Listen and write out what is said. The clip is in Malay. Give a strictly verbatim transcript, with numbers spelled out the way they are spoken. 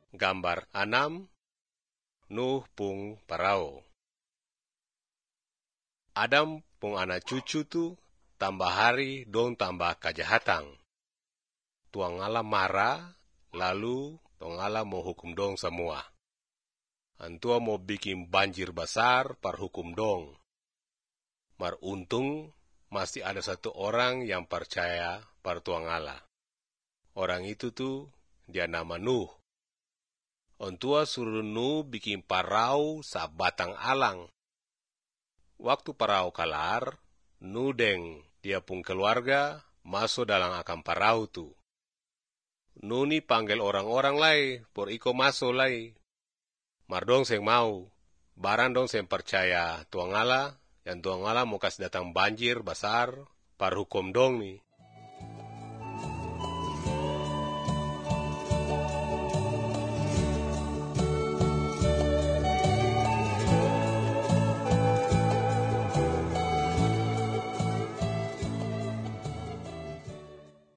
Gambar enam, Nuh pung parao. Adam pung anak cucu tu tambah hari dong tambah kejahatan. Tuang Allah marah, lalu Tuang Allah mau hukum dong semua. Antua mau bikin banjir besar par hukum dong. Mar untung masih ada satu orang yang percaya par Tuang Allah. Orang itu tuh dia nama Nuh. Antua suruh Nuh bikin parau sabatang alang. Waktu parau kelar, Nuh deng dia pun keluarga masuk dalam akam parau tu. Nuh ni panggil orang-orang lai, por iko masuk lai. Mar dong seng mau, barang dong seng percaya Tuang Allah, yang Tuang Allah mau kasih datang banjir besar, par hukum dong ni.